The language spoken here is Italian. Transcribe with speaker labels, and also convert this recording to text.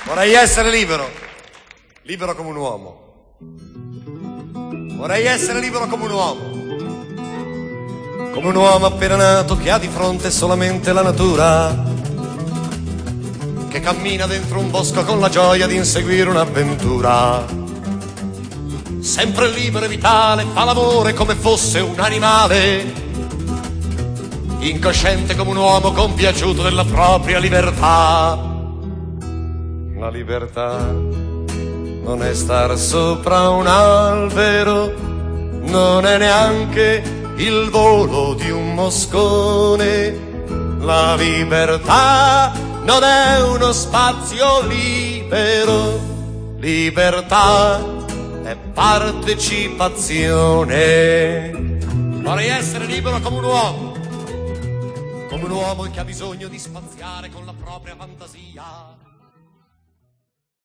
Speaker 1: Vorrei essere libero, libero come un uomo. Vorrei essere libero come un uomo appena nato che ha di fronte solamente la natura, che cammina dentro un bosco con la gioia di inseguire un'avventura. Sempre libero e vitale, fa l'amore come fosse un animale, incosciente come un uomo compiaciuto della propria libertà. La libertà non è star sopra un albero, non è neanche il volo di un moscone. La libertà non è uno spazio libero, libertà è partecipazione. Vorrei essere libero come un uomo che ha bisogno di spaziare con la propria fantasia.